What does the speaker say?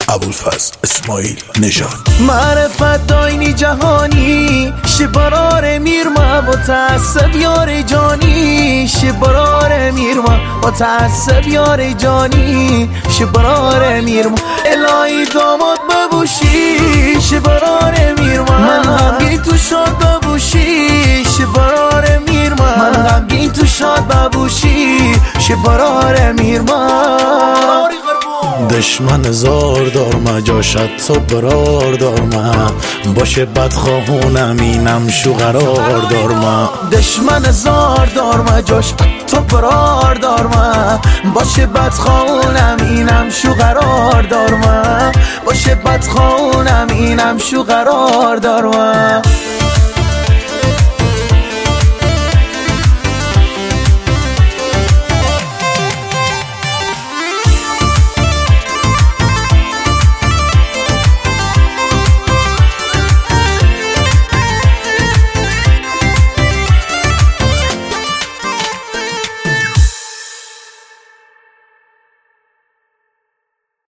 ابوالفضل اسماعیل نژاد. معرفت داینی جهانی شبرار میرما متعصب یار جانی شبرار میرما متعصب یار جانی شبرار میرما الهی داماد ببوشی شبرار میرما من غمگین تو شاد ببوشی شبرار میرما من غمگین تو شاد ببوشی شبرار میرما دشمن زار دار ما جاشد تو برار دار ما باشه بدخواهونم اینم شو قرار دار ما دشمن زار دار ما جاشد تو برار دار ما باشه بدخواهونم اینم شو قرار دار ما باشه بدخواهونم اینم شو قرار دار ما